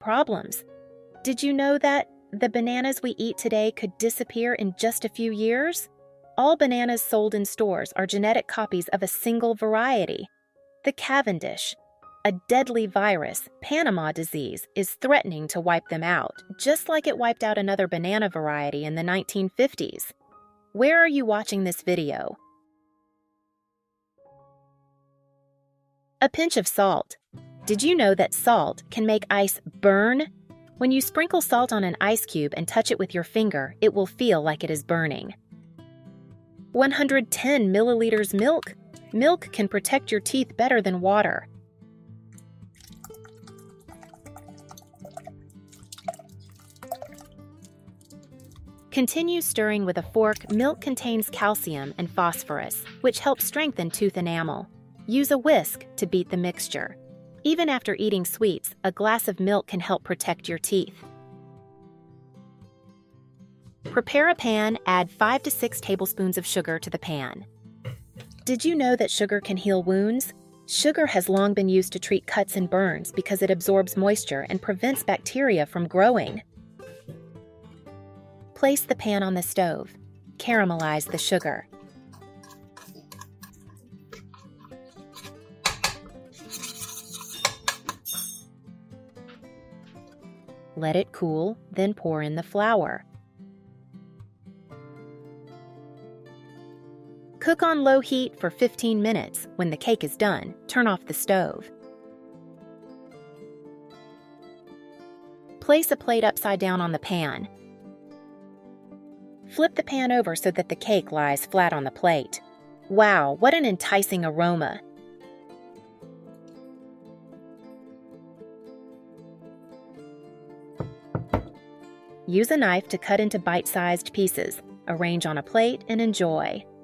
problems. Did you know that the bananas we eat today could disappear in just a few years? All bananas sold in stores are genetic copies of a single variety. The Cavendish, a deadly virus, Panama disease, is threatening to wipe them out, just like it wiped out another banana variety in the 1950s. Where are you watching this video? A pinch of salt. Did you know that salt can make ice burn? When you sprinkle salt on an ice cube and touch it with your finger, it will feel like it is burning. 110 milliliters milk. Milk can protect your teeth better than water. Continue stirring with a fork. Milk contains calcium and phosphorus, which help strengthen tooth enamel. Use a whisk to beat the mixture. Even after eating sweets, a glass of milk can help protect your teeth. Prepare a pan, add 5 to 6 tablespoons of sugar to the pan. Did you know that sugar can heal wounds? Sugar has long been used to treat cuts and burns because it absorbs moisture and prevents bacteria from growing. Place the pan on the stove. Caramelize the sugar. Let it cool, then pour in the flour. Cook on low heat for 15 minutes. When the cake is done, turn off the stove. Place a plate upside down on the pan. Flip the pan over so that the cake lies flat on the plate. Wow, what an enticing aroma! Use a knife to cut into bite-sized pieces. Arrange on a plate and enjoy.